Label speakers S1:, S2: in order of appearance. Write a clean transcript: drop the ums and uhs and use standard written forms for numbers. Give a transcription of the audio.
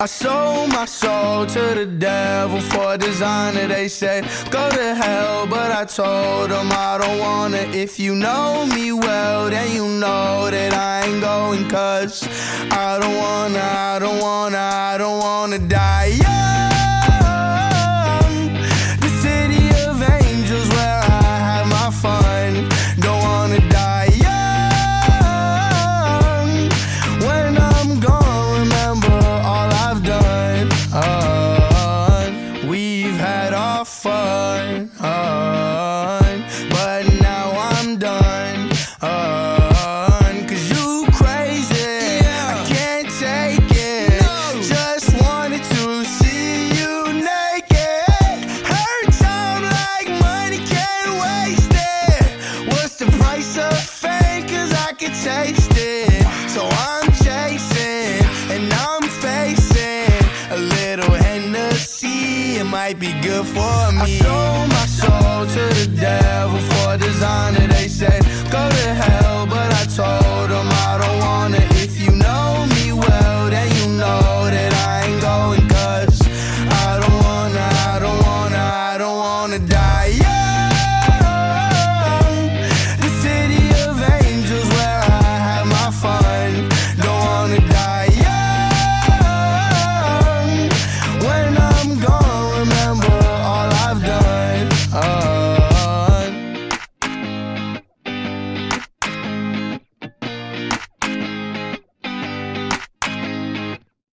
S1: I sold my soul to the devil for a designer. They say go to hell, but I told them I don't wanna. If you know me well, then you know that I ain't going. Cause I don't wanna die young. The city of angels where I have my fun. Don't wanna die young. When I'm gone, remember all I've done. We've had our fun, but now I'm done. Cause you crazy, I can't take it. Just wanted to see you naked. Hurt time like money, can't waste it. What's the price of fame? Cause I can taste it. So I'm chasing and I'm facing a little Hennessy. It might be good for me. I